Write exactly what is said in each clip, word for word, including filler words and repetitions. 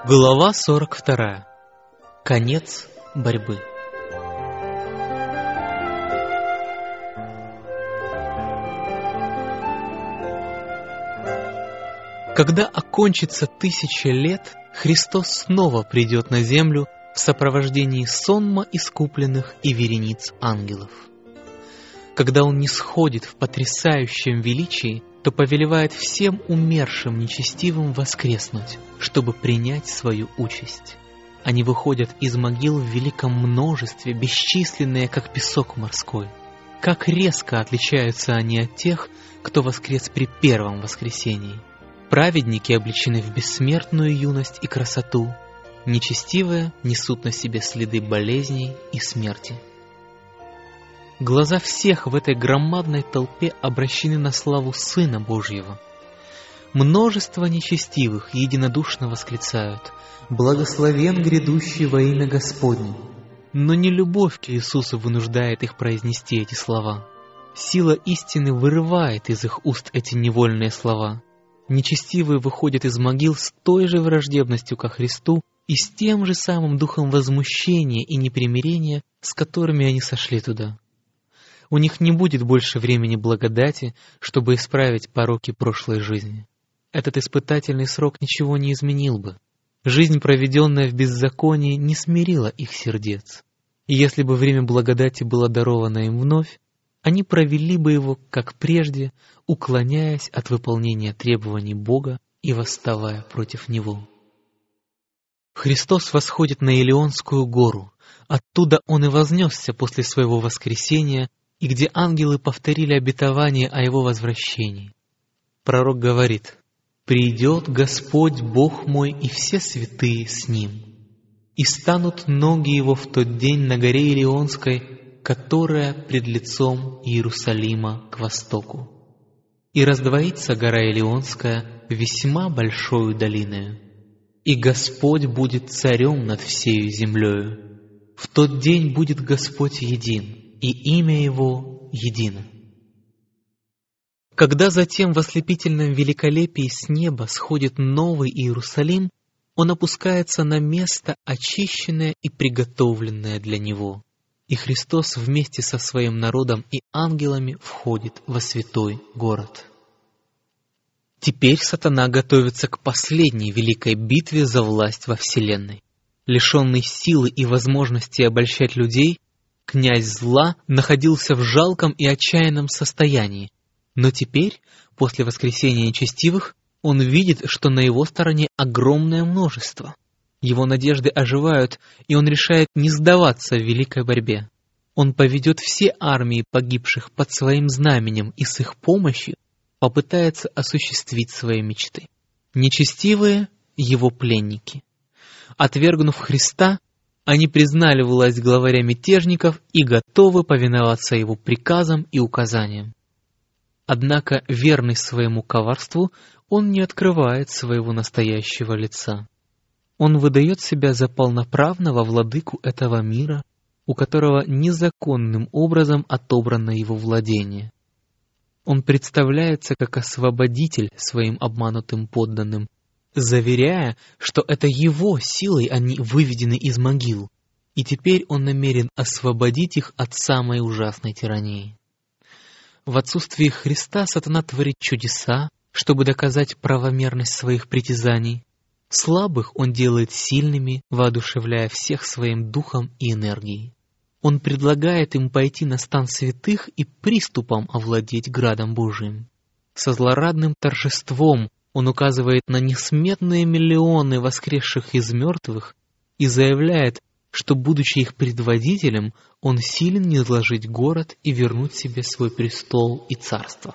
Глава сорок вторая. Конец борьбы. Когда окончится тысяча лет, Христос снова придет на землю в сопровождении сонма искупленных и верениц ангелов. Когда Он нисходит в потрясающем величии, то повелевает всем умершим нечестивым воскреснуть, чтобы принять свою участь. Они выходят из могил в великом множестве, бесчисленные, как песок морской. Как резко отличаются они от тех, кто воскрес при первом воскресении. Праведники облечены в бессмертную юность и красоту, нечестивые несут на себе следы болезней и смерти. Глаза всех в этой громадной толпе обращены на славу Сына Божьего. Множество нечестивых единодушно восклицают: «Благословен грядущий во имя Господне». Но не любовь к Иисусу вынуждает их произнести эти слова. Сила истины вырывает из их уст эти невольные слова. Нечестивые выходят из могил с той же враждебностью ко Христу и с тем же самым духом возмущения и непримирения, с которыми они сошли туда. У них не будет больше времени благодати, чтобы исправить пороки прошлой жизни. Этот испытательный срок ничего не изменил бы. Жизнь, проведенная в беззаконии, не смирила их сердец. И если бы время благодати было даровано им вновь, они провели бы его, как прежде, уклоняясь от выполнения требований Бога и восставая против Него. Христос восходит на Илионскую гору. Оттуда Он и вознесся после Своего воскресения, и где ангелы повторили обетование о Его возвращении. Пророк говорит: «Придет Господь Бог мой и все святые с Ним, и станут ноги Его в тот день на горе Илионской, которая пред лицом Иерусалима к востоку. И раздвоится гора Илионская весьма большою долиною, и Господь будет царем над всею землею. В тот день будет Господь един, и имя Его едино». Когда затем в ослепительном великолепии с неба сходит новый Иерусалим, он опускается на место, очищенное и приготовленное для Него, и Христос вместе со Своим народом и ангелами входит во святой город. Теперь сатана готовится к последней великой битве за власть во вселенной. Лишенный силы и возможности обольщать людей, князь зла находился в жалком и отчаянном состоянии, но теперь, после воскресения нечестивых, он видит, что на его стороне огромное множество. Его надежды оживают, и он решает не сдаваться в великой борьбе. Он поведет все армии погибших под своим знаменем и с их помощью попытается осуществить свои мечты. Нечестивые — его пленники. Отвергнув Христа, они признали власть главаря мятежников и готовы повиноваться его приказам и указаниям. Однако, верный своему коварству, он не открывает своего настоящего лица. Он выдает себя за полноправного владыку этого мира, у которого незаконным образом отобрано его владение. Он представляется как освободитель своим обманутым подданным, заверяя, что это его силой они выведены из могил, и теперь он намерен освободить их от самой ужасной тирании. В отсутствие Христа сатана творит чудеса, чтобы доказать правомерность своих притязаний. Слабых он делает сильными, воодушевляя всех своим духом и энергией. Он предлагает им пойти на стан святых и приступом овладеть градом Божиим. Со злорадным торжеством он указывает на несметные миллионы воскресших из мертвых и заявляет, что, будучи их предводителем, он силен низложить город и вернуть себе свой престол и царство.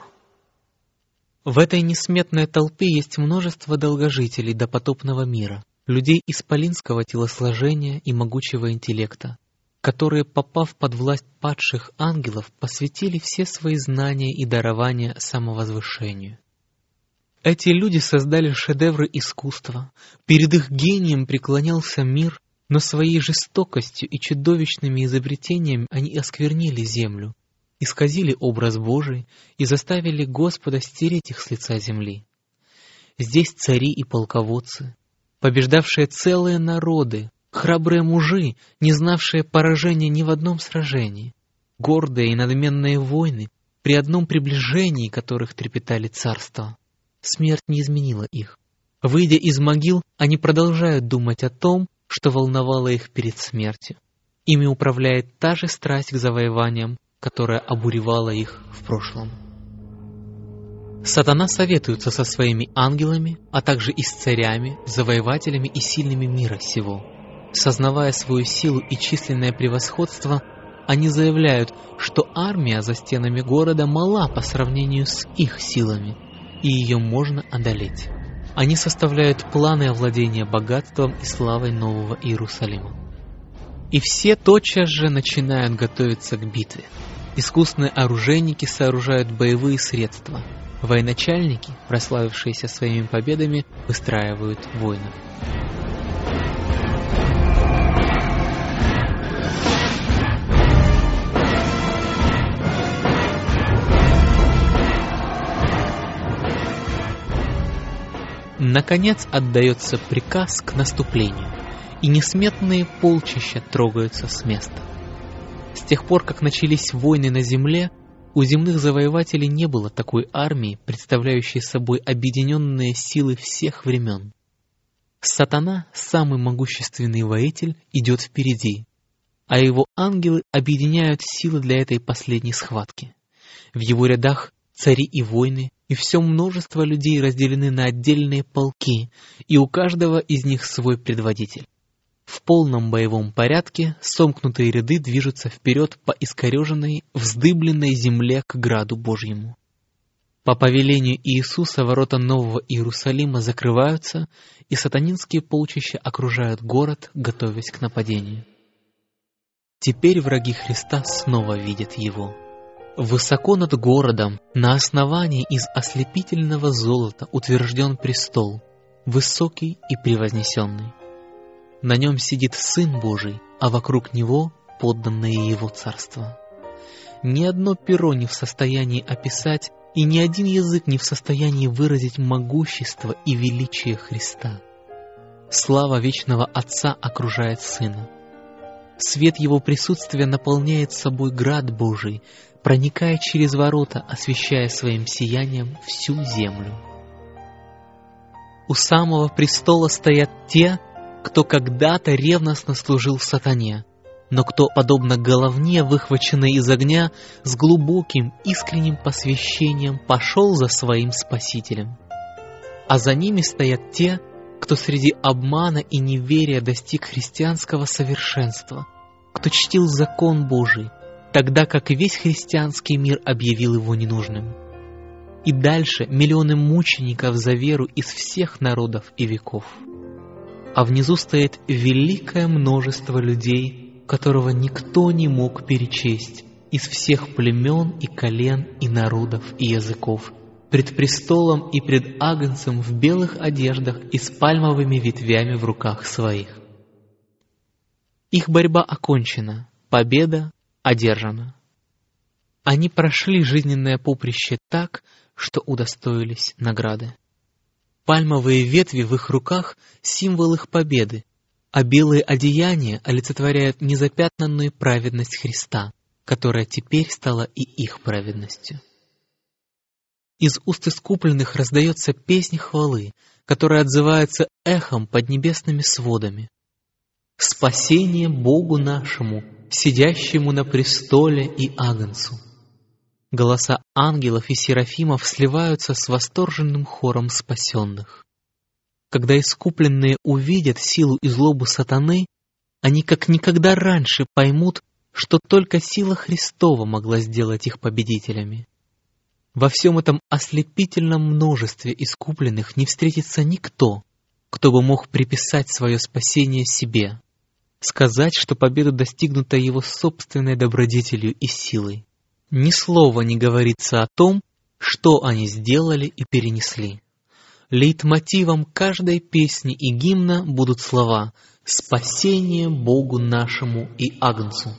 В этой несметной толпе есть множество долгожителей допотопного мира, людей исполинского телосложения и могучего интеллекта, которые, попав под власть падших ангелов, посвятили все свои знания и дарования самовозвышению. Эти люди создали шедевры искусства, перед их гением преклонялся мир, но своей жестокостью и чудовищными изобретениями они осквернили землю, исказили образ Божий и заставили Господа стереть их с лица земли. Здесь цари и полководцы, побеждавшие целые народы, храбрые мужи, не знавшие поражения ни в одном сражении, гордые и надменные воины, при одном приближении которых трепетали царства. Смерть не изменила их. Выйдя из могил, они продолжают думать о том, что волновало их перед смертью. Ими управляет та же страсть к завоеваниям, которая обуревала их в прошлом. Сатана советуется со своими ангелами, а также и с царями, завоевателями и сильными мира сего. Сознавая свою силу и численное превосходство, они заявляют, что армия за стенами города мала по сравнению с их силами, и ее можно одолеть. Они составляют планы овладения богатством и славой Нового Иерусалима. И все тотчас же начинают готовиться к битве. Искусные оружейники сооружают боевые средства. Военачальники, прославившиеся своими победами, выстраивают воинов. Наконец отдается приказ к наступлению, и несметные полчища трогаются с места. С тех пор, как начались войны на земле, у земных завоевателей не было такой армии, представляющей собой объединенные силы всех времен. Сатана, самый могущественный воитель, идет впереди, а его ангелы объединяют силы для этой последней схватки. В его рядах цари и воины, и все множество людей разделены на отдельные полки, и у каждого из них свой предводитель. В полном боевом порядке сомкнутые ряды движутся вперед по искореженной, вздыбленной земле к граду Божьему. По повелению Иисуса ворота Нового Иерусалима закрываются, и сатанинские полчища окружают город, готовясь к нападению. Теперь враги Христа снова видят Его. Высоко над городом, на основании из ослепительного золота утвержден престол, высокий и превознесенный. На нем сидит Сын Божий, а вокруг Него подданные Его царства. Ни одно перо не в состоянии описать, и ни один язык не в состоянии выразить могущество и величие Христа. Слава вечного Отца окружает Сына. Свет Его присутствия наполняет собой град Божий, проникая через ворота, освещая своим сиянием всю землю. У самого престола стоят те, кто когда-то ревностно служил сатане, но кто, подобно головне, выхваченной из огня, с глубоким, искренним посвящением пошел за своим Спасителем. А за ними стоят те, кто среди обмана и неверия достиг христианского совершенства, кто чтил закон Божий, тогда как весь христианский мир объявил его ненужным. И дальше миллионы мучеников за веру из всех народов и веков. А внизу стоит великое множество людей, которого никто не мог перечесть, из всех племен и колен и народов и языков, пред престолом и пред Агнцем в белых одеждах и с пальмовыми ветвями в руках своих. Их борьба окончена, победа одержана. Они прошли жизненное поприще так, что удостоились награды. Пальмовые ветви в их руках — символ их победы, а белые одеяния олицетворяют незапятнанную праведность Христа, которая теперь стала и их праведностью. Из уст искупленных раздается песнь хвалы, которая отзывается эхом под небесными сводами. «Спасение Богу нашему, сидящему на престоле и Агнцу». Голоса ангелов и серафимов сливаются с восторженным хором спасенных. Когда искупленные увидят силу и злобу сатаны, они как никогда раньше поймут, что только сила Христова могла сделать их победителями. Во всем этом ослепительном множестве искупленных не встретится никто, кто бы мог приписать свое спасение себе, сказать, что победа достигнута его собственной добродетелью и силой. Ни слова не говорится о том, что они сделали и перенесли. Лейтмотивом каждой песни и гимна будут слова «Спасение Богу нашему и Агнцу».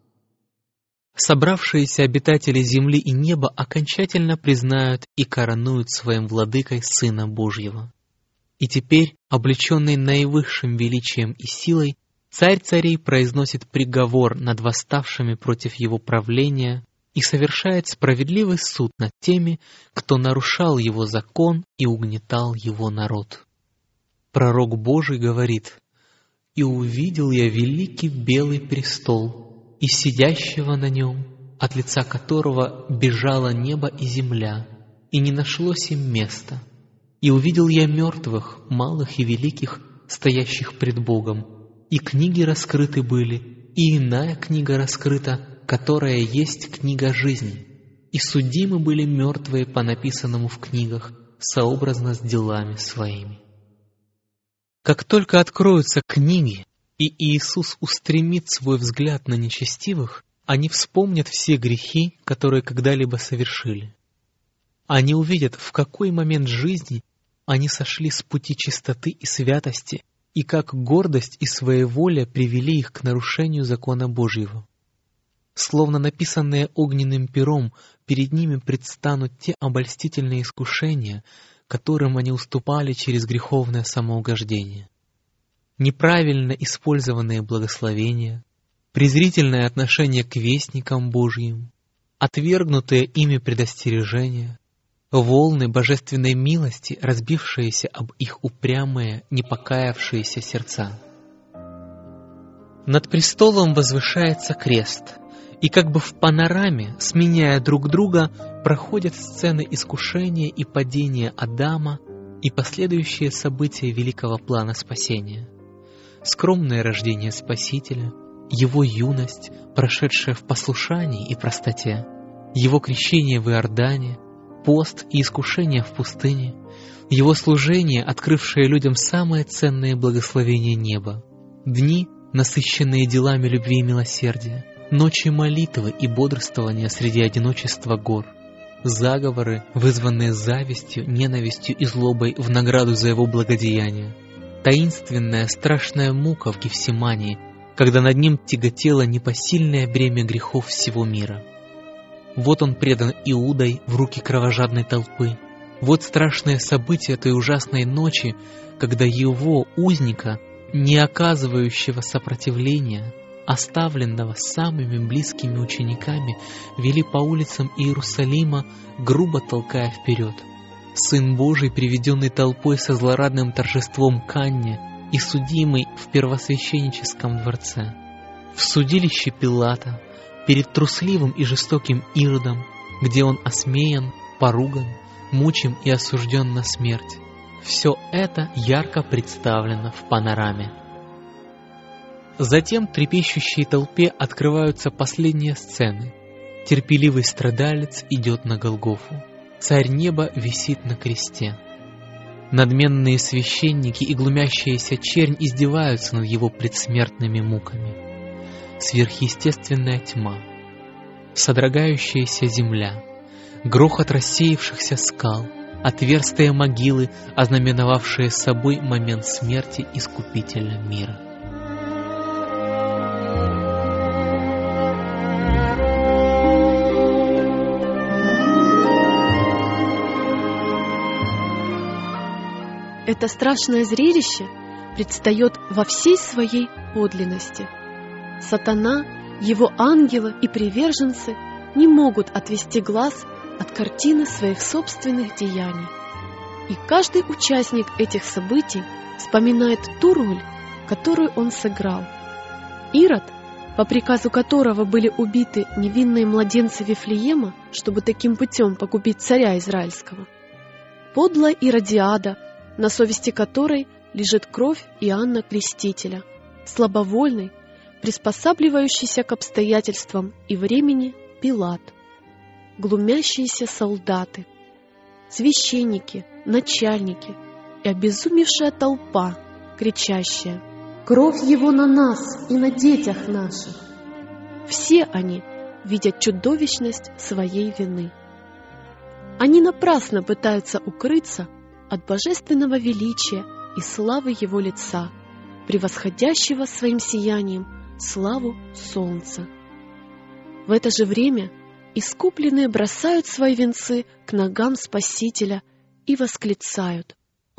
Собравшиеся обитатели земли и неба окончательно признают и коронуют своим владыкой Сына Божьего. И теперь, облеченный наивысшим величием и силой, царь царей произносит приговор над восставшими против его правления и совершает справедливый суд над теми, кто нарушал его закон и угнетал его народ. Пророк Божий говорит: «И увидел я великий белый престол, и сидящего на нем, от лица которого бежало небо и земля, и не нашлось им места. И увидел я мертвых, малых и великих, стоящих пред Богом, и книги раскрыты были, и иная книга раскрыта, которая есть книга жизни. И судимы были мертвые по написанному в книгах, сообразно с делами своими». Как только откроются книги, и Иисус устремит свой взгляд на нечестивых, они вспомнят все грехи, которые когда-либо совершили. Они увидят, в какой момент жизни они сошли с пути чистоты и святости, и как гордость и своеволие привели их к нарушению закона Божьего. Словно написанные огненным пером, перед ними предстанут те обольстительные искушения, которым они уступали через греховное самоугождение. Неправильно использованные благословения, презрительное отношение к вестникам Божьим, отвергнутые ими предостережения, волны божественной милости, разбившиеся об их упрямые, непокаявшиеся сердца. Над престолом возвышается крест, и как бы в панораме, сменяя друг друга, проходят сцены искушения и падения Адама и последующие события великого плана спасения. Скромное рождение Спасителя, Его юность, прошедшая в послушании и простоте, Его крещение в Иордане, пост и искушение в пустыне, Его служение, открывшее людям самые ценные благословения неба, дни, насыщенные делами любви и милосердия, ночи молитвы и бодрствования среди одиночества гор, заговоры, вызванные завистью, ненавистью и злобой в награду за Его благодеяние, таинственная страшная мука в Гефсимании, когда над Ним тяготело непосильное бремя грехов всего мира. Вот Он предан Иудой в руки кровожадной толпы. Вот страшное событие той ужасной ночи, когда Его, узника, не оказывающего сопротивления, оставленного самыми близкими учениками, вели по улицам Иерусалима, грубо толкая вперед. Сын Божий, приведенный толпой со злорадным торжеством к Анне и судимый в первосвященническом дворце. В судилище Пилата, перед трусливым и жестоким Иродом, где он осмеян, поруган, мучим и осужден на смерть. Все это ярко представлено в панораме. Затем трепещущей толпе открываются последние сцены. Терпеливый страдалец идет на Голгофу. Царь неба висит на кресте. Надменные священники и глумящаяся чернь издеваются над его предсмертными муками. Сверхъестественная тьма, содрогающаяся земля, грохот рассеявшихся скал, отверстия могилы, ознаменовавшие собой момент смерти Искупителя мира. Это страшное зрелище предстает во всей своей подлинности. Сатана, его ангелы и приверженцы не могут отвести глаз от картины своих собственных деяний. И каждый участник этих событий вспоминает ту роль, которую он сыграл. Ирод, по приказу которого были убиты невинные младенцы Вифлеема, чтобы таким путем погубить царя Израильского. Подлая Иродиада, на совести которой лежит кровь Иоанна Крестителя, слабовольный, приспосабливающийся к обстоятельствам и времени Пилат, глумящиеся солдаты, священники, начальники и обезумевшая толпа, кричащая: «Кровь его на нас и на детях наших!» Все они видят чудовищность своей вины. Они напрасно пытаются укрыться от божественного величия и славы Его лица, превосходящего своим сиянием славу солнца. В это же время искупленные бросают свои венцы к ногам Спасителя и восклицают: «Он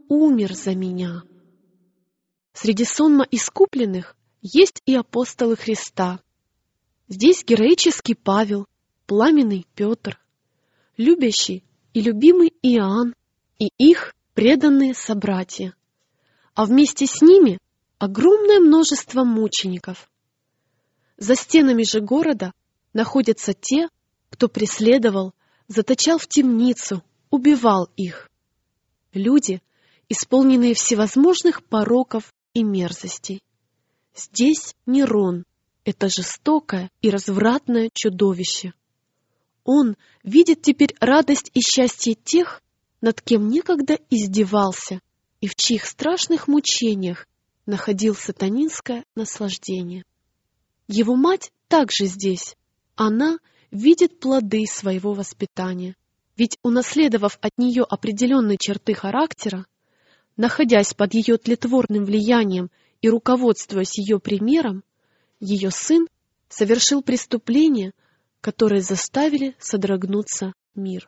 умер за меня. Среди сонма искупленных есть и апостолы Христа. Здесь героический Павел, пламенный Петр, любящий и любимый Иоанн и их преданные собратья, а вместе с ними огромное множество мучеников. За стенами же города находятся те, кто преследовал, заточал в темницу, убивал их. Люди, исполненные всевозможных пороков и мерзостей. Здесь Нерон, это жестокое и развратное чудовище. Он видит теперь радость и счастье тех, над кем некогда издевался и в чьих страшных мучениях находил сатанинское наслаждение. Его мать также здесь. Она видит плоды своего воспитания. Ведь, унаследовав от нее определенные черты характера, находясь под ее тлетворным влиянием и руководствуясь ее примером, ее сын совершил преступления, которые заставили содрогнуться мир.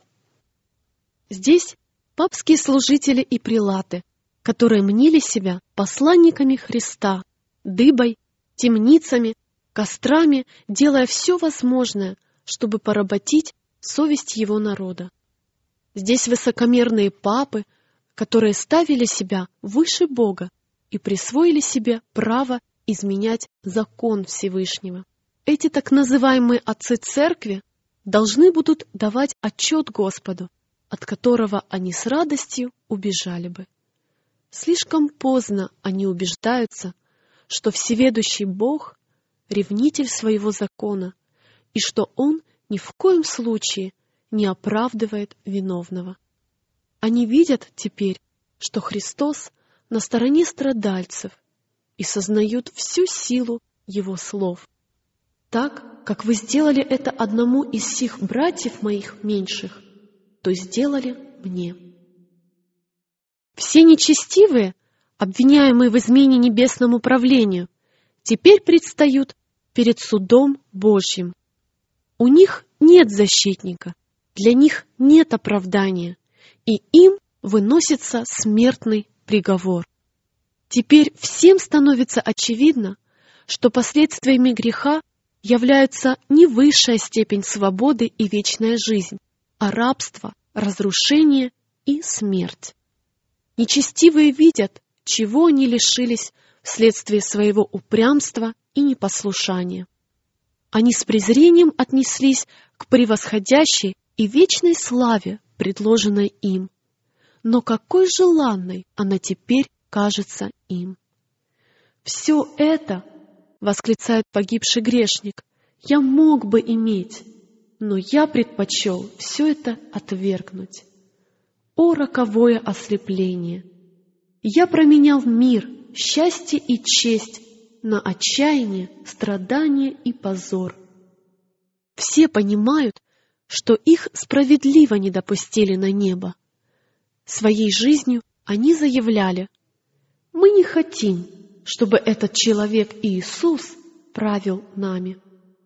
Здесь папские служители и прелаты, которые мнили себя посланниками Христа, дыбой, темницами, кострами, делая все возможное, чтобы поработить совесть его народа. Здесь высокомерные папы, которые ставили себя выше Бога и присвоили себе право изменять закон Всевышнего. Эти так называемые отцы церкви должны будут давать отчет Господу, от которого они с радостью убежали бы. Слишком поздно они убеждаются, что всеведущий Бог — ревнитель своего закона, и что Он ни в коем случае не оправдывает виновного. Они видят теперь, что Христос на стороне страдальцев, и сознают всю силу Его слов. Так, как вы сделали это одному из сих братьев моих меньших, то сделали мне. Все нечестивые, обвиняемые в измене небесному правлению, теперь предстают перед судом Божьим. У них нет защитника, для них нет оправдания, и им выносится смертный приговор. Теперь всем становится очевидно, что последствиями греха являются не высшая степень свободы и вечная жизнь, а рабство, разрушение и смерть. Нечестивые видят, чего они лишились вследствие своего упрямства и непослушания. Они с презрением отнеслись к превосходящей и вечной славе, предложенной им. Но какой желанной она теперь кажется им. «Все это, — восклицает погибший грешник, — я мог бы иметь, но я предпочел все это отвергнуть. О, роковое ослепление! Я променял мир, счастье и честь на отчаяние, страдание и позор». Все понимают, что их справедливо не допустили на небо. Своей жизнью они заявляли: «Мы не хотим, чтобы этот человек Иисус правил нами».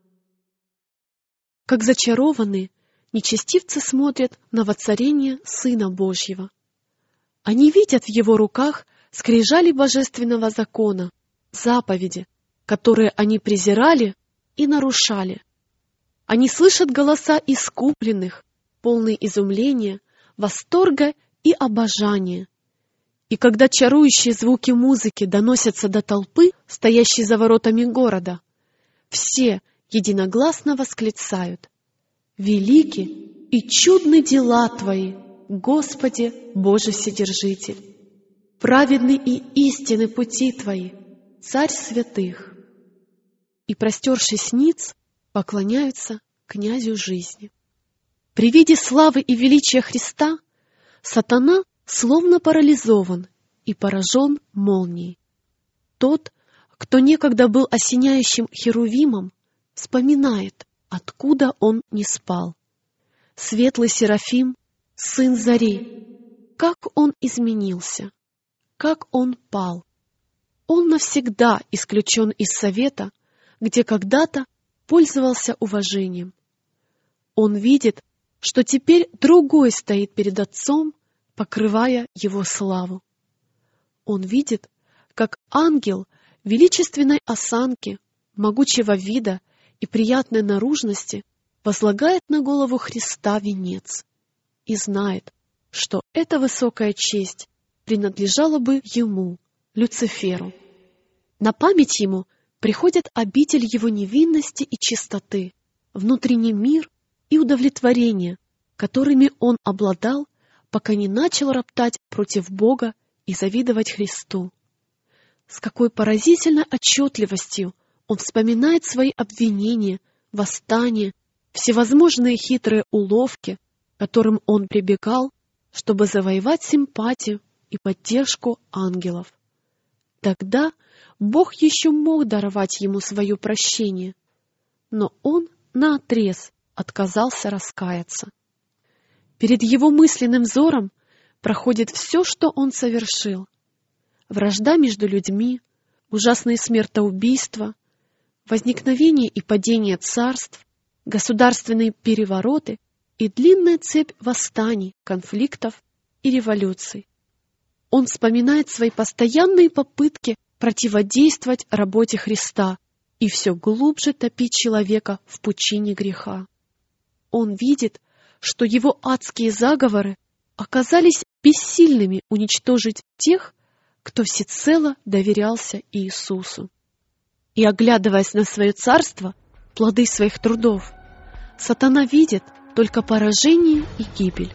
Как зачарованные, нечестивцы смотрят на воцарение Сына Божьего. Они видят в Его руках скрижали божественного закона, заповеди, которые они презирали и нарушали. Они слышат голоса искупленных, полные изумления, восторга и обожания. И когда чарующие звуки музыки доносятся до толпы, стоящей за воротами города, все единогласно восклицают: «Велики и чудны дела Твои, Господи Боже Вседержитель! Праведны и истинны пути Твои, Царь святых!» И, простершись ниц, поклоняются князю жизни. При виде славы и величия Христа сатана словно парализован и поражен молнией. Тот, кто некогда был осеняющим херувимом, вспоминает, откуда он не спал. Светлый Серафим, сын зари, как он изменился, как он пал. Он навсегда исключен из совета, где когда-то пользовался уважением. Он видит, что теперь другой стоит перед Отцом, покрывая его славу. Он видит, как ангел величественной осанки, могучего вида и приятной наружности возлагает на голову Христа венец и знает, что эта высокая честь принадлежала бы ему, Люциферу. На память ему приходит обитель его невинности и чистоты, внутренний мир и удовлетворение, которыми он обладал, пока не начал роптать против Бога и завидовать Христу. С какой поразительной отчетливостью он вспоминает свои обвинения, восстания, всевозможные хитрые уловки, к которым он прибегал, чтобы завоевать симпатию и поддержку ангелов. Тогда Бог еще мог даровать ему свое прощение, но он наотрез отказался раскаяться. Перед его мысленным взором проходит все, что он совершил. Вражда между людьми, ужасные смертоубийства, возникновение и падение царств, государственные перевороты и длинная цепь восстаний, конфликтов и революций. Он вспоминает свои постоянные попытки противодействовать работе Христа и все глубже топить человека в пучине греха. Он видит, что его адские заговоры оказались бессильными уничтожить тех, кто всецело доверялся Иисусу. И, оглядываясь на свое царство, плоды своих трудов, сатана видит только поражение и гибель.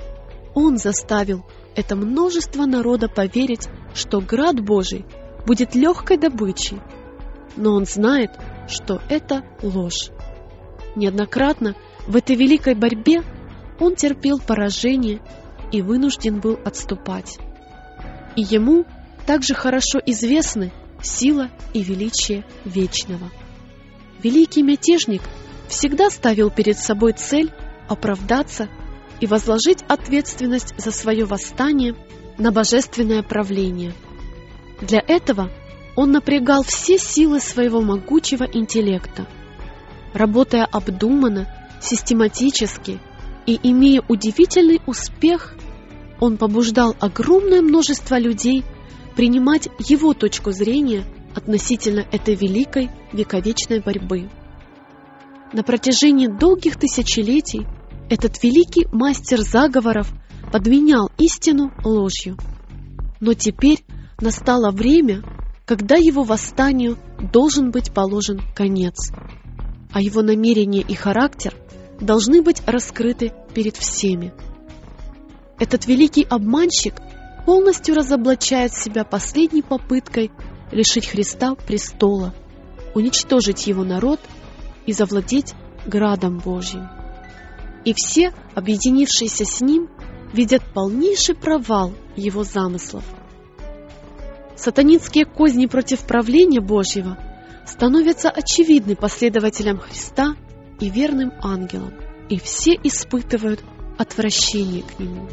Он заставил это множество народа поверить, что град Божий будет легкой добычей, но он знает, что это ложь. Неоднократно в этой великой борьбе он терпел поражение и вынужден был отступать. И ему также хорошо известны сила и величие Вечного. Великий мятежник всегда ставил перед собой цель оправдаться и возложить ответственность за свое восстание на божественное правление. Для этого он напрягал все силы своего могучего интеллекта. Работая обдуманно, систематически и имея удивительный успех, он побуждал огромное множество людей принимать его точку зрения относительно этой великой вековечной борьбы. На протяжении долгих тысячелетий этот великий мастер заговоров подменял истину ложью. Но теперь настало время, когда его восстанию должен быть положен конец, а его намерения и характер должны быть раскрыты перед всеми. Этот великий обманщик полностью разоблачает себя последней попыткой лишить Христа престола, уничтожить его народ и завладеть градом Божьим. И все, объединившиеся с ним, видят полнейший провал его замыслов. Сатанинские козни против правления Божьего становятся очевидны последователям Христа и верным ангелам, и все испытывают отвращение к нему.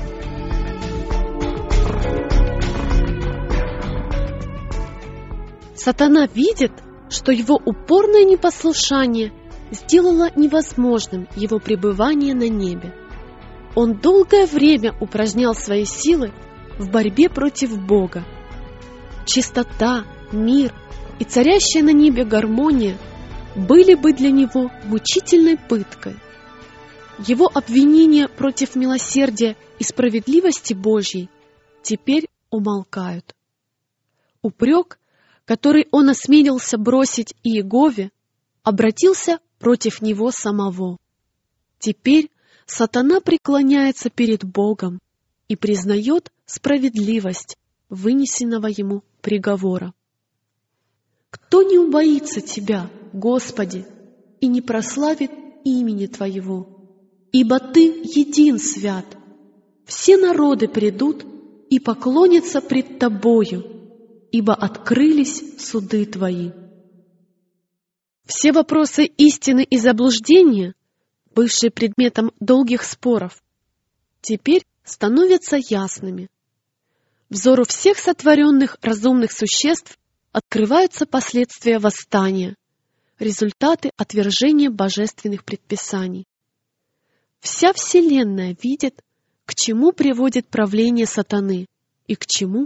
Сатана видит, что его упорное непослушание сделало невозможным его пребывание на небе. Он долгое время упражнял свои силы в борьбе против Бога. Чистота, мир и царящая на небе гармония были бы для него мучительной пыткой. Его обвинения против милосердия и справедливости Божьей теперь умолкают. Упрек, который он осмелился бросить Иегове, обратился против него самого. Теперь сатана преклоняется перед Богом и признает справедливость вынесенного ему приговора. Кто не убоится Тебя, Господи, и не прославит имени Твоего? Ибо Ты един свят. Все народы придут и поклонятся пред Тобою, ибо открылись суды Твои. Все вопросы истины и заблуждения, бывшие предметом долгих споров, теперь становятся ясными. Взору всех сотворенных разумных существ открываются последствия восстания, результаты отвержения божественных предписаний. Вся Вселенная видит, к чему приводит правление сатаны и к чему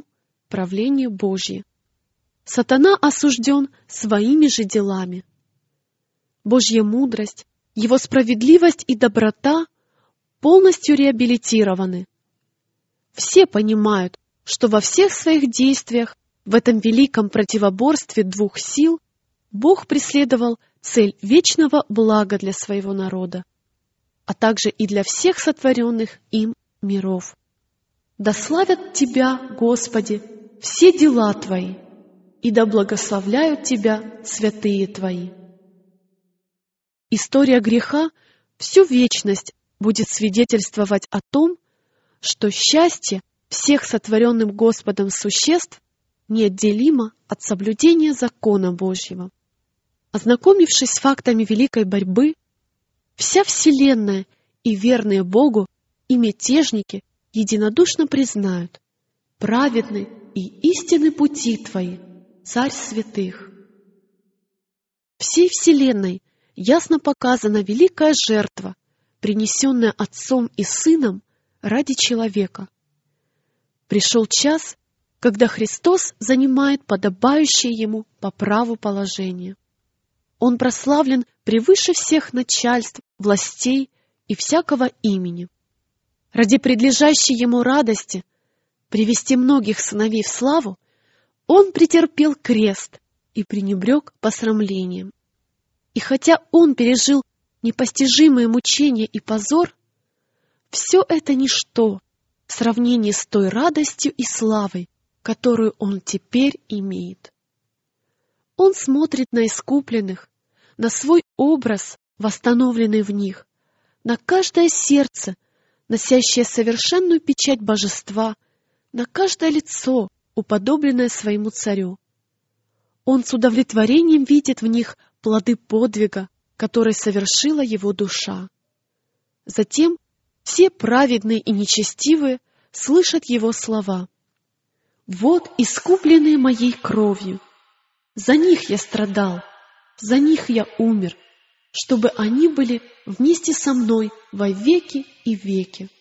правление Божье. Сатана осужден своими же делами. Божья мудрость, Его справедливость и доброта полностью реабилитированы. Все понимают, что во всех своих действиях в этом великом противоборстве двух сил Бог преследовал цель вечного блага для своего народа, а также и для всех сотворенных им миров. Да славят Тебя, Господи, все дела Твои, и да благословляют Тебя святые Твои. История греха всю вечность будет свидетельствовать о том, что счастье всех сотворенным Господом существ неотделимо от соблюдения закона Божьего. Ознакомившись с фактами великой борьбы, вся Вселенная и верные Богу и мятежники единодушно признают: праведны и истинны пути Твои, Царь святых. Всей Вселенной ясно показана великая жертва, принесенная Отцом и Сыном ради человека. Пришел час, когда Христос занимает подобающее Ему по праву положение. Он прославлен превыше всех начальств, властей и всякого имени. Ради предлежащей Ему радости привести многих сыновей в славу, Он претерпел крест и пренебрег посрамлением. И хотя Он пережил непостижимые мучения и позор, все это ничто в сравнении с той радостью и славой, которую Он теперь имеет. Он смотрит на искупленных, на свой образ, восстановленный в них, на каждое сердце, носящее совершенную печать божества, на каждое лицо, уподобленное своему царю. Он с удовлетворением видит в них плоды подвига, который совершила его душа. Затем все праведные и нечестивые слышат его слова: «Вот искупленные моей кровью, за них я страдал, за них я умер, чтобы они были вместе со мной во веки и веки».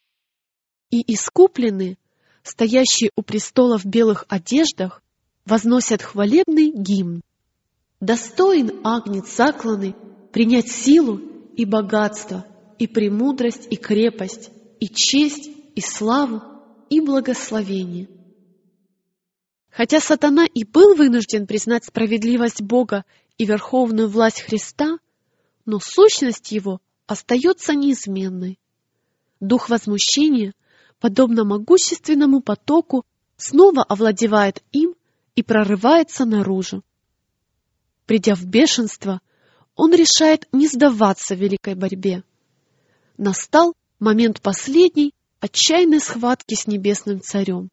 И искупленные, стоящие у престола в белых одеждах, возносят хвалебный гимн: «Достоин агнец закланный принять силу и богатство, и премудрость, и крепость, и честь, и славу, и благословение». Хотя сатана и был вынужден признать справедливость Бога и верховную власть Христа, но сущность его остается неизменной. Дух возмущения, подобно могущественному потоку, снова овладевает им и прорывается наружу. Придя в бешенство, он решает не сдаваться в великой борьбе. Настал момент последней, отчаянной схватки с небесным царем.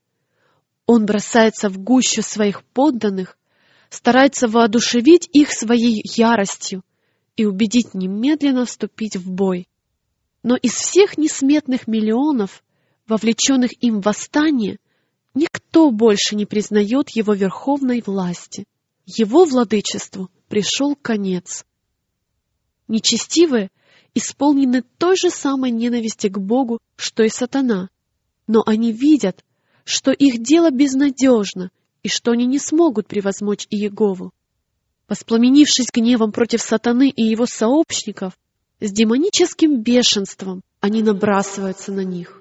Он бросается в гущу своих подданных, старается воодушевить их своей яростью и убедить немедленно вступить в бой. Но из всех несметных миллионов, вовлеченных им в восстание, никто больше не признает его верховной власти. Его владычеству пришел конец. Нечестивые исполнены той же самой ненависти к Богу, что и сатана, но они видят, что их дело безнадежно и что они не смогут превозмочь Иегову. Воспламенившись гневом против сатаны и его сообщников, с демоническим бешенством они набрасываются на них.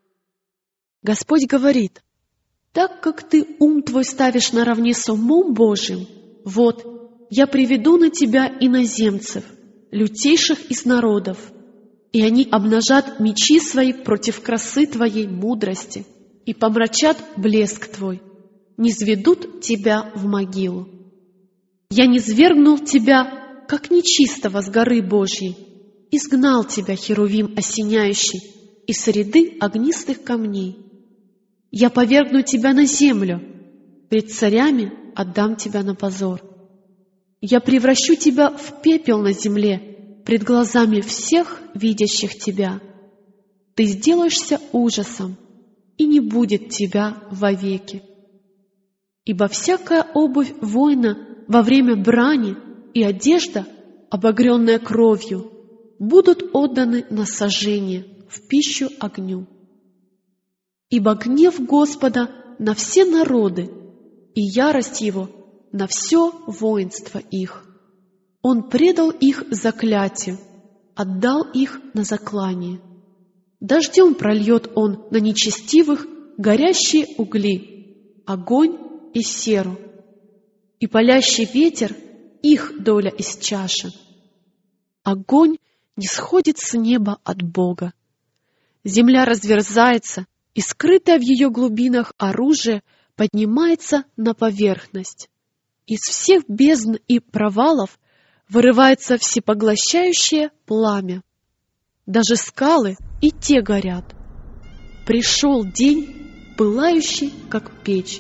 Господь говорит: «Так как ты ум твой ставишь наравне с умом Божиим, вот, я приведу на тебя иноземцев, лютейших из народов, и они обнажат мечи свои против красы твоей мудрости и помрачат блеск твой, низведут тебя в могилу. Я низвергнул тебя, как нечистого с горы Божьей, изгнал тебя, херувим осеняющий, из среды огнистых камней. Я повергну тебя на землю, пред царями отдам тебя на позор. Я превращу тебя в пепел на земле, пред глазами всех видящих тебя. Ты сделаешься ужасом, и не будет тебя вовеки. Ибо всякая обувь воина во время брани и одежда, обогренная кровью, будут отданы на сожжение в пищу огню. Ибо гнев Господа на все народы, и ярость Его на все воинство их. Он предал их заклятию, отдал их на заклание. Дождем прольет Он на нечестивых горящие угли, огонь и серу, и палящий ветер — их доля из чаши. Огонь не сходит с неба от Бога. Земля разверзается, и скрытое в ее глубинах оружие поднимается на поверхность. Из всех бездн и провалов вырывается всепоглощающее пламя. Даже скалы и те горят. Пришел день, пылающий, как печь.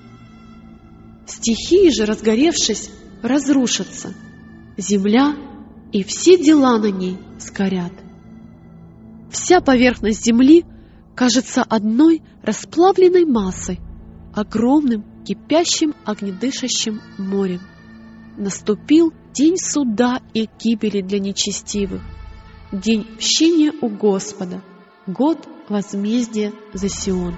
Стихии же, разгоревшись, разрушатся. Земля и все дела на ней сгорят. Вся поверхность земли кажется одной расплавленной массой, огромным кипящим огнедышащим морем. Наступил день суда и гибели для нечестивых, день мщения у Господа, год возмездия за Сион.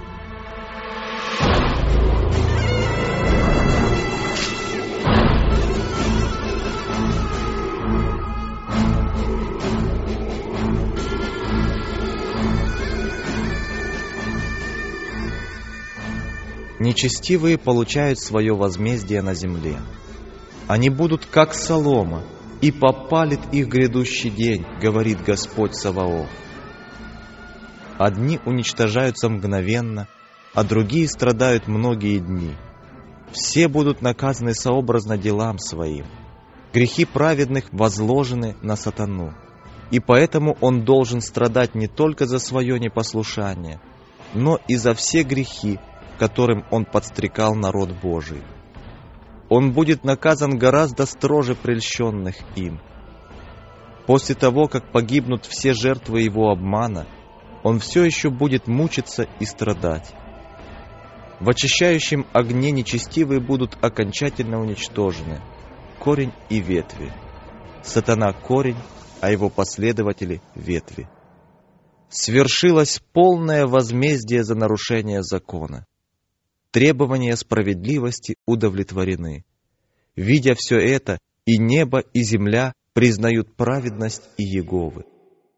Нечестивые получают свое возмездие на земле. Они будут как солома, и попалит их грядущий день, говорит Господь Саваоф. Одни уничтожаются мгновенно, а другие страдают многие дни. Все будут наказаны сообразно делам своим. Грехи праведных возложены на сатану, и поэтому он должен страдать не только за свое непослушание, но и за все грехи, которым он подстрекал народ Божий. Он будет наказан гораздо строже прельщенных им. После того, как погибнут все жертвы его обмана, он все еще будет мучиться и страдать. В очищающем огне нечестивые будут окончательно уничтожены, корень и ветви. Сатана — корень, а его последователи — ветви. Свершилось полное возмездие за нарушение закона. Требования справедливости удовлетворены. Видя все это, и небо, и земля признают праведность Иеговы.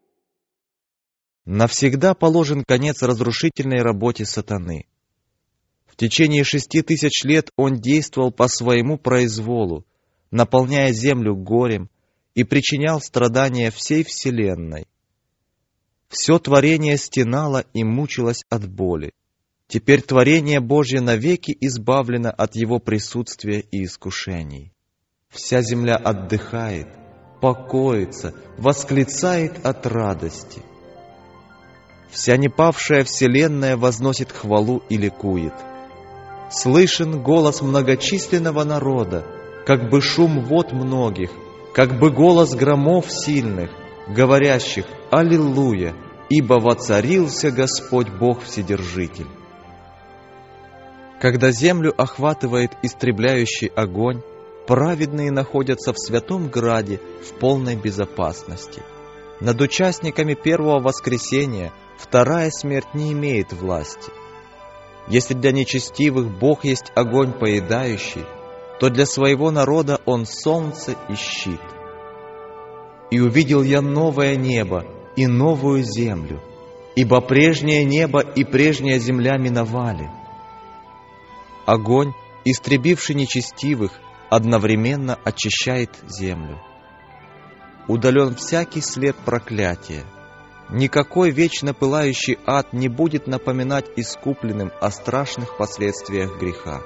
Навсегда положен конец разрушительной работе сатаны. В течение шести тысяч лет он действовал по своему произволу, наполняя землю горем и причинял страдания всей вселенной. Все творение стенало и мучилось от боли. Теперь творение Божье навеки избавлено от его присутствия и искушений. Вся земля отдыхает, покоится, восклицает от радости. Вся непавшая вселенная возносит хвалу и ликует. Слышен голос многочисленного народа, как бы шум вод многих, как бы голос громов сильных, говорящих «Аллилуйя, ибо воцарился Господь Бог Вседержитель». Когда землю охватывает истребляющий огонь, праведные находятся в святом граде в полной безопасности. Над участниками первого воскресения вторая смерть не имеет власти. Если для нечестивых Бог есть огонь поедающий, то для своего народа Он солнце и щит. «И увидел я новое небо и новую землю, ибо прежнее небо и прежняя земля миновали». Огонь, истребивший нечестивых, одновременно очищает землю. Удален всякий след проклятия. Никакой вечно пылающий ад не будет напоминать искупленным о страшных последствиях греха.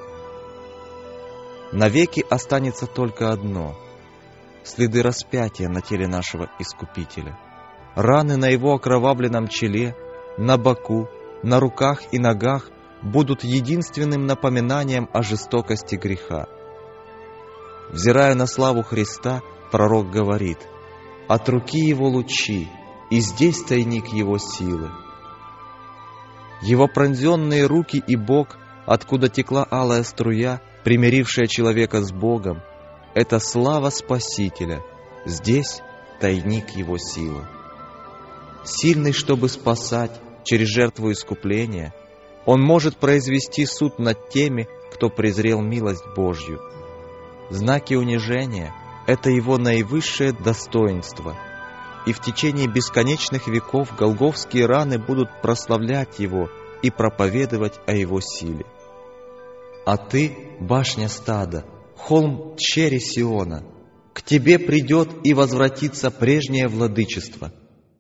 Навеки останется только одно — следы распятия на теле нашего Искупителя. Раны на его окровавленном челе, на боку, на руках и ногах будут единственным напоминанием о жестокости греха. Взирая на славу Христа, пророк говорит: «От руки Его лучи, и здесь тайник Его силы». Его пронзенные руки и бок, откуда текла алая струя, примирившая человека с Богом, это слава Спасителя, здесь тайник Его силы. Сильный, чтобы спасать через жертву искупления, Он может произвести суд над теми, кто презрел милость Божью. Знаки унижения – это Его наивысшее достоинство, и в течение бесконечных веков голгофские раны будут прославлять Его и проповедовать о Его силе. А ты, башня стада, холм тщери Сиона, к тебе придет и возвратится прежнее владычество.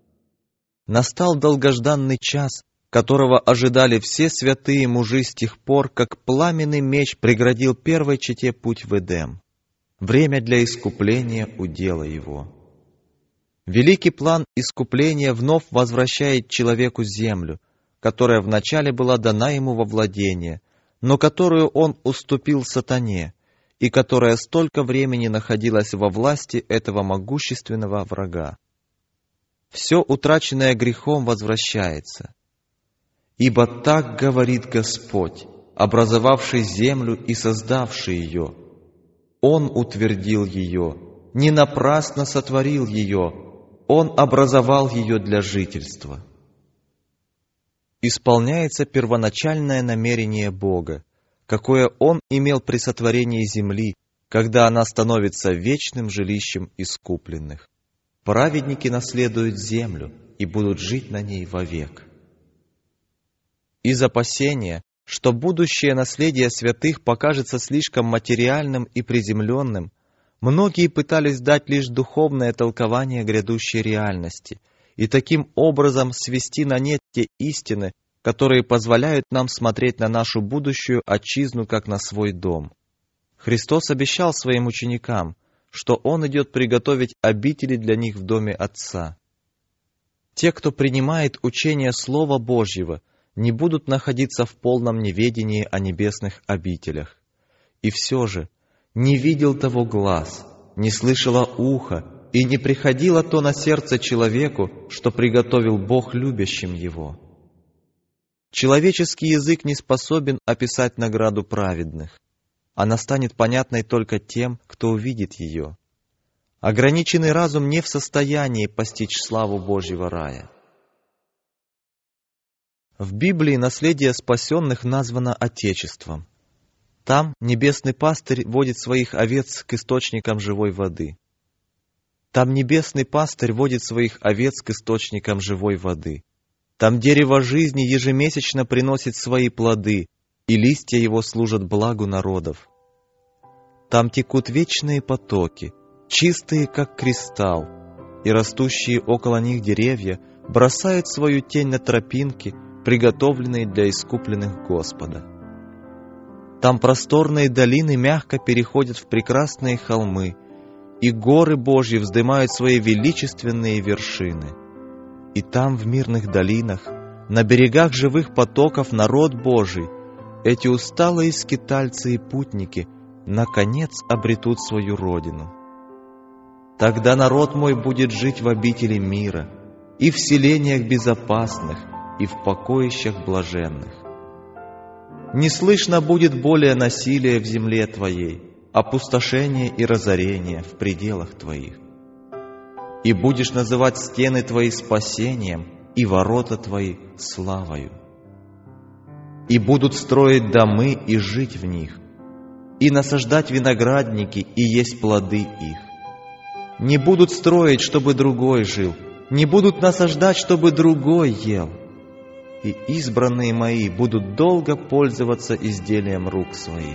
Настал долгожданный час, которого ожидали все святые мужи с тех пор, как пламенный меч преградил первой чете путь в Эдем. Время для искупления удела его. Великий план искупления вновь возвращает человеку землю, которая вначале была дана ему во владение, но которую он уступил сатане, и которая столько времени находилась во власти этого могущественного врага. Все утраченное грехом возвращается. «Ибо так говорит Господь, образовавший землю и создавший ее. Он утвердил ее, не напрасно сотворил ее, Он образовал ее для жительства». Исполняется первоначальное намерение Бога, какое Он имел при сотворении земли, когда она становится вечным жилищем искупленных. Праведники наследуют землю и будут жить на ней вовек. Из опасения, что будущее наследие святых покажется слишком материальным и приземленным, многие пытались дать лишь духовное толкование грядущей реальности и таким образом свести на нет те истины, которые позволяют нам смотреть на нашу будущую отчизну как на свой дом. Христос обещал своим ученикам, что Он идет приготовить обители для них в доме Отца. Те, кто принимает учение Слова Божьего, не будут находиться в полном неведении о небесных обителях. И все же, не видел того глаз, не слышало ухо, и не приходило то на сердце человеку, что приготовил Бог любящим его. Человеческий язык не способен описать награду праведных. Она станет понятной только тем, кто увидит ее. Ограниченный разум не в состоянии постичь славу Божьего рая. В Библии наследие спасенных названо Отечеством. Там небесный пастырь водит своих овец к источникам живой воды. Там небесный пастырь водит своих овец к источникам живой воды. Там дерево жизни ежемесячно приносит свои плоды, и листья его служат благу народов. Там текут вечные потоки, чистые, как кристалл, и растущие около них деревья бросают свою тень на тропинки, приготовленные для искупленных Господа. Там просторные долины мягко переходят в прекрасные холмы, и горы Божьи вздымают свои величественные вершины. И там, в мирных долинах, на берегах живых потоков, народ Божий, эти усталые скитальцы и путники, наконец обретут свою родину. Тогда народ мой будет жить в обители мира, и в селениях безопасных, и в покоищах блаженных. Не слышно будет более насилия в земле твоей, опустошения и разорения в пределах твоих. И будешь называть стены твои спасением, и ворота твои славою. И будут строить домы и жить в них, и насаждать виноградники и есть плоды их. Не будут строить, чтобы другой жил, не будут насаждать, чтобы другой ел. И избранные мои будут долго пользоваться изделием рук своих.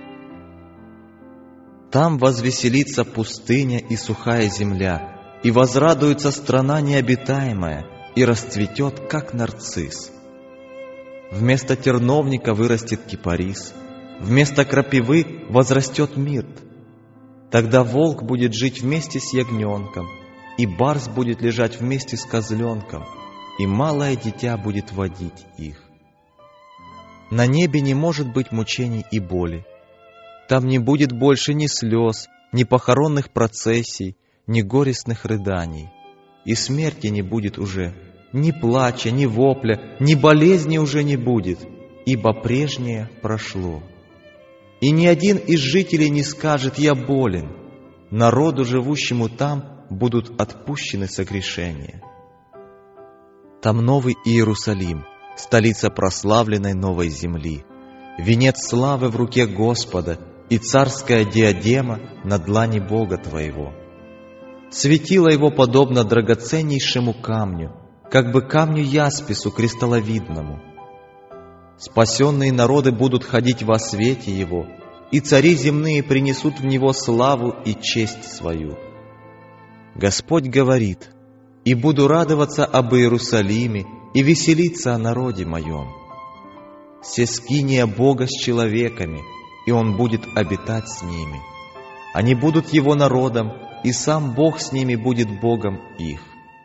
Там возвеселится пустыня и сухая земля, и возрадуется страна необитаемая, и расцветет, как нарцисс. Вместо терновника вырастет кипарис, вместо крапивы возрастет мирт. Тогда волк будет жить вместе с ягненком, и барс будет лежать вместе с козленком, и малое дитя будет водить их. На небе не может быть мучений и боли. Там не будет больше ни слез, ни похоронных процессий, ни горестных рыданий. И смерти не будет уже, ни плача, ни вопля, ни болезни уже не будет, ибо прежнее прошло. И ни один из жителей не скажет: «Я болен». Народу, живущему там, будут отпущены согрешения. Там новый Иерусалим, столица прославленной новой земли, венец славы в руке Господа и царская диадема на длани Бога твоего. Светило его подобно драгоценнейшему камню, как бы камню яспису кристалловидному. Спасенные народы будут ходить во свете его, и цари земные принесут в него славу и честь свою. Господь говорит: «И буду радоваться об Иерусалиме и веселиться о народе моем. Се скиния Бога с человеками, и Он будет обитать с ними. Они будут Его народом, и сам Бог с ними будет Богом их».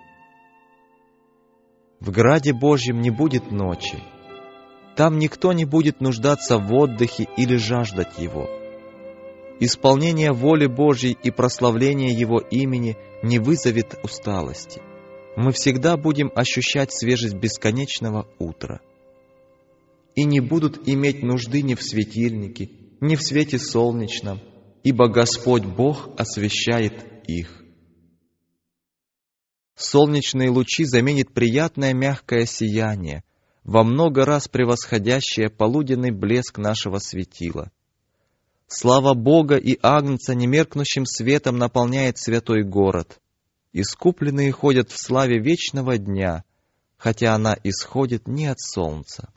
В граде Божьем не будет ночи. Там никто не будет нуждаться в отдыхе или жаждать его. Исполнение воли Божьей и прославление Его имени не вызовет усталости. Мы всегда будем ощущать свежесть бесконечного утра. И не будут иметь нужды ни в светильнике, ни в свете солнечном, ибо Господь Бог освещает их. Солнечные лучи заменит приятное мягкое сияние, во много раз превосходящее полуденный блеск нашего светила. Слава Бога и Агнца немеркнущим светом наполняет святой город. Искупленные ходят в славе вечного дня, хотя она исходит не от солнца.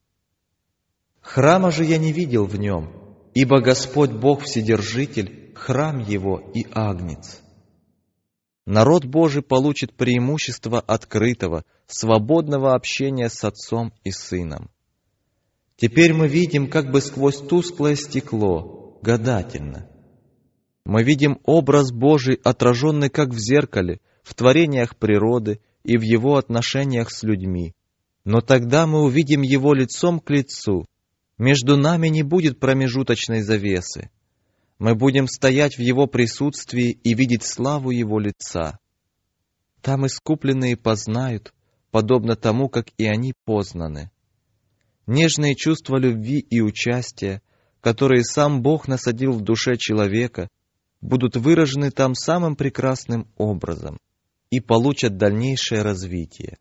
Храма же я не видел в нем, ибо Господь Бог Вседержитель, храм Его и Агнец. Народ Божий получит преимущество открытого, свободного общения с Отцом и Сыном. Теперь мы видим как бы сквозь тусклое стекло, гадательно. Мы видим образ Божий, отраженный как в зеркале, в творениях природы и в Его отношениях с людьми. Но тогда мы увидим Его лицом к лицу. Между нами не будет промежуточной завесы. Мы будем стоять в Его присутствии и видеть славу Его лица. Там искупленные познают, подобно тому, как и они познаны. Нежные чувства любви и участия, которые сам Бог насадил в душе человека, будут выражены там самым прекрасным образом и получат дальнейшее развитие.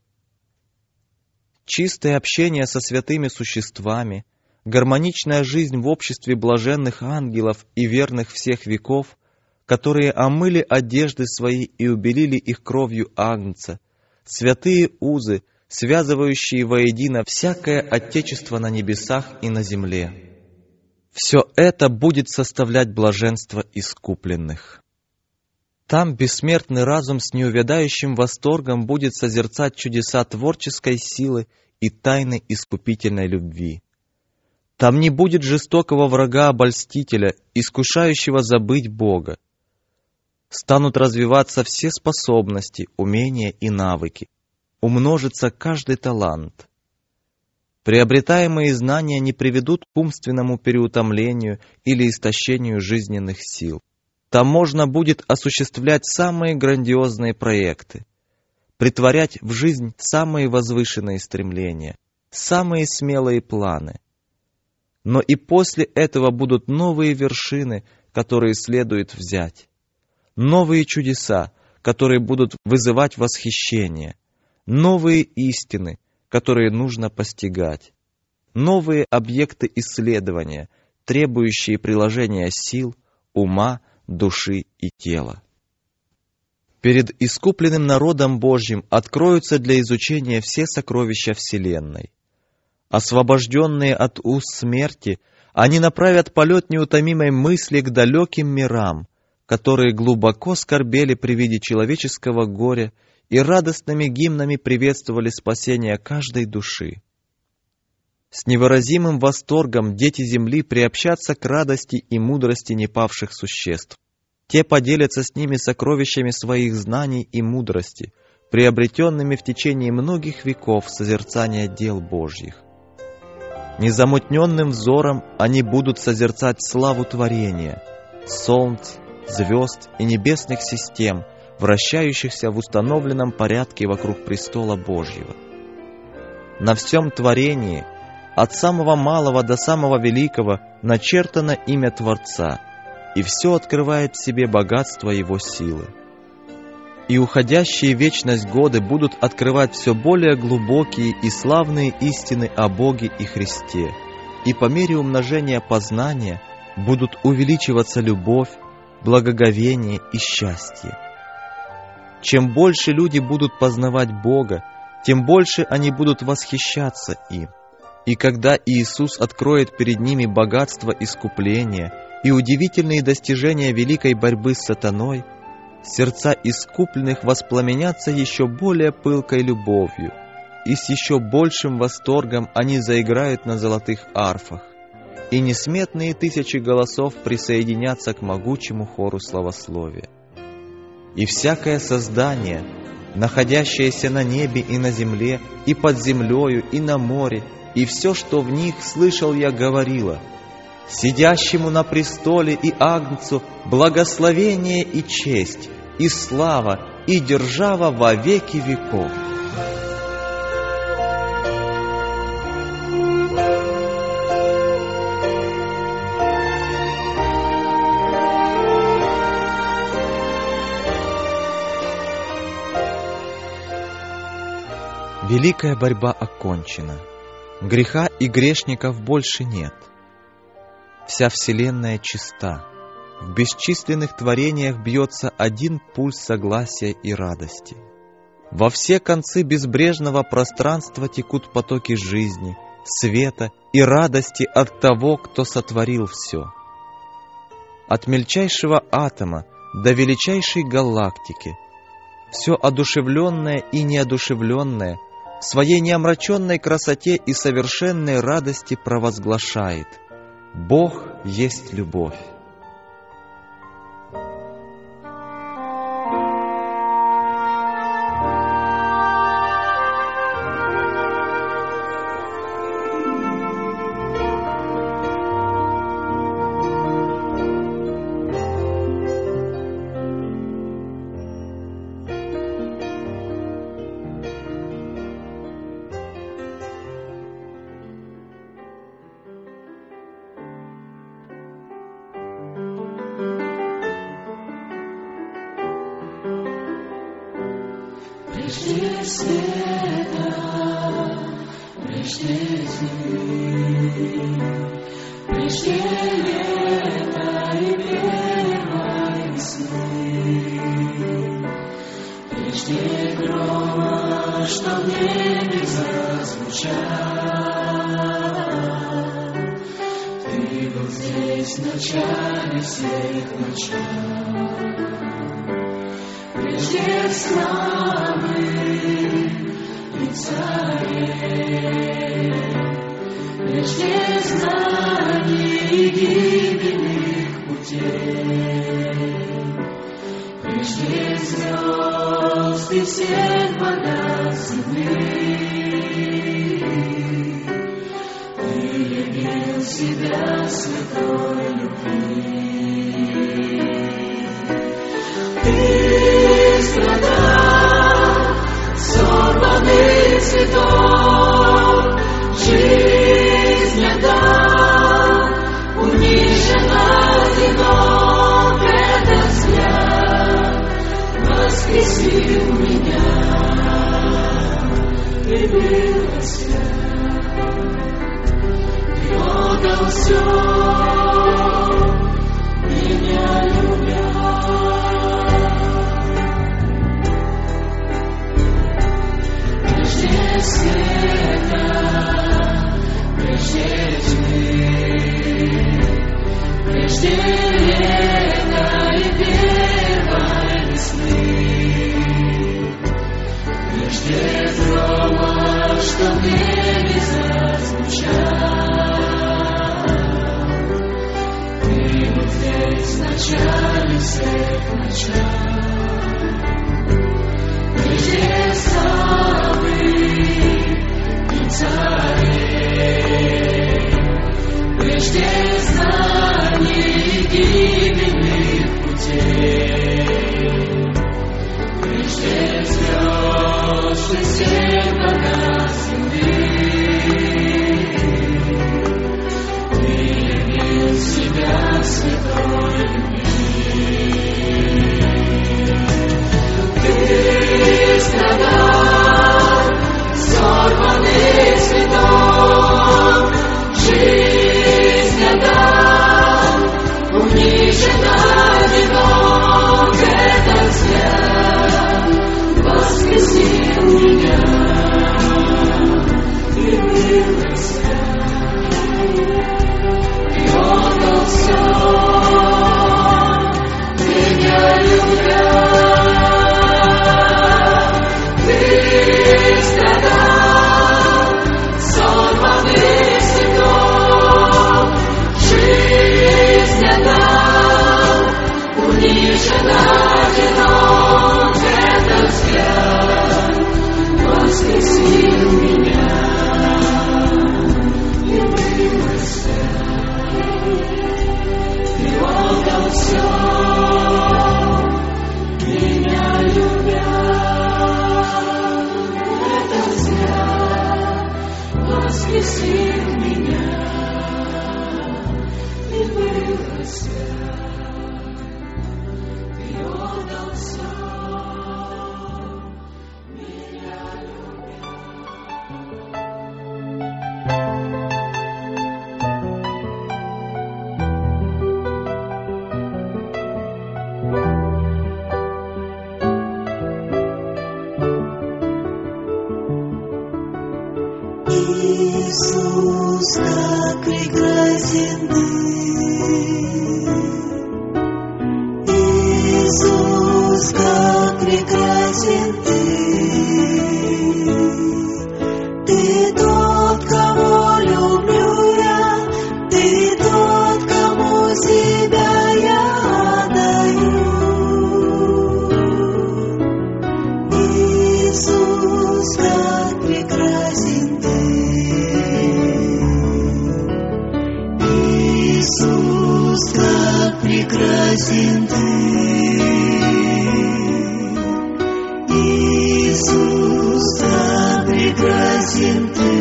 Чистое общение со святыми существами, гармоничная жизнь в обществе блаженных ангелов и верных всех веков, которые омыли одежды свои и убелили их кровью Агнца, святые узы, связывающие воедино всякое отечество на небесах и на земле. Все это будет составлять блаженство искупленных. Там бессмертный разум с неувядающим восторгом будет созерцать чудеса творческой силы и тайны искупительной любви. Там не будет жестокого врага-обольстителя, искушающего забыть Бога. Станут развиваться все способности, умения и навыки. Умножится каждый талант. Приобретаемые знания не приведут к умственному переутомлению или истощению жизненных сил. Там можно будет осуществлять самые грандиозные проекты, претворять в жизнь самые возвышенные стремления, самые смелые планы. Но и после этого будут новые вершины, которые следует взять. Новые чудеса, которые будут вызывать восхищение. Новые истины, которые нужно постигать. Новые объекты исследования, требующие приложения сил, ума, души и тела. Перед искупленным народом Божьим откроются для изучения все сокровища Вселенной. Освобожденные от уз смерти, они направят полет неутомимой мысли к далеким мирам, которые глубоко скорбели при виде человеческого горя и радостными гимнами приветствовали спасение каждой души. С невыразимым восторгом дети земли приобщатся к радости и мудрости непавших существ. Те поделятся с ними сокровищами своих знаний и мудрости, приобретенными в течение многих веков созерцания дел Божьих. Незамутненным взором они будут созерцать славу творения, солнц, звезд и небесных систем, вращающихся в установленном порядке вокруг престола Божьего. На всем творении, от самого малого до самого великого, начертано имя Творца, и все открывает в себе богатство Его силы. и уходящие в вечность годы будут открывать все более глубокие и славные истины о Боге и Христе, и по мере умножения познания будут увеличиваться любовь, благоговение и счастье. Чем больше люди будут познавать Бога, тем больше они будут восхищаться им. И когда Иисус откроет перед ними богатство искупления и удивительные достижения великой борьбы с сатаной, сердца искупленных воспламенятся еще более пылкой любовью, и с еще большим восторгом они заиграют на золотых арфах, и несметные тысячи голосов присоединятся к могучему хору славословия. И всякое создание, находящееся на небе и на земле, и под землею, и на море, и все, что в них, слышал я, говорило: сидящему на престоле и Агнцу благословение и честь, и слава, и держава во веки веков. Великая борьба окончена. Греха и грешников больше нет. Вся вселенная чиста. В бесчисленных творениях бьется один пульс согласия и радости. Во все концы безбрежного пространства текут потоки жизни, света и радости от того, кто сотворил все. От мельчайшего атома до величайшей галактики все одушевленное и неодушевленное в своей неомраченной красоте и совершенной радости провозглашает: Бог есть любовь. Прежде света, прежде зимы, прежде лета и первой весны, прежде грома, что в небе зазвучал, Ты был здесь в начале всех начал. Прежде славы и царей, прежде знаний и гибельных путей, прежде звезд и всех богатственных, Ты явил себя святой любви. Ты страдал, сорванный цветок, жизнь отдал, унижен одинок, этот взгляд воскресил меня, Ты был распят, Ты отдал все, меня любя. Прежде света, прежде тьмы, прежде лета и первой весны, прежде грома, что в небе зазвучал, Ты был здесь в начале всех начал. Прежде славы и царей, прежде знаний и гибельных путей, прежде звезд и всех богатственных, Ты явил себя святой любви. Ты все, меня любя. Это взгляд воскресит меня и вырос свят, и отдал все, меня любя. Иисус, как прекрасен Ты, Иисус, как прекрасен Ты, Ты тот, кого люблю я, Ты тот, кому себя я отдаю. Иисус, как прекрасен Ты, Иисус, как прекрасен Ты, Иисус, как прекрасен Ты,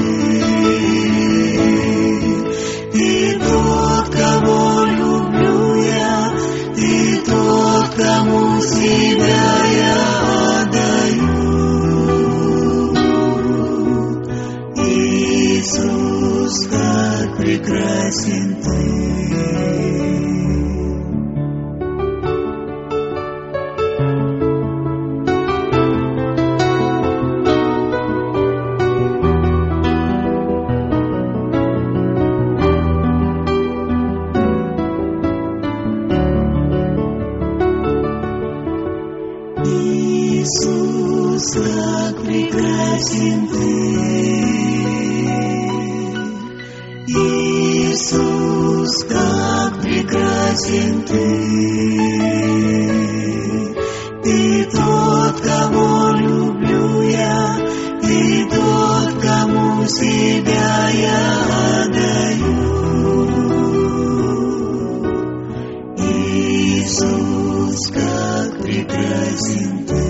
Ты тот, кого люблю я, Ты тот, кому себя я отдаю. Иисус, как прекрасен Ты. Иисус, как прекрасен Ты, Иисус, как прекрасен Ты, Ты тот, кого люблю я, Ты тот, кому себя я отдаю. Иисус, как прекрасен Ты.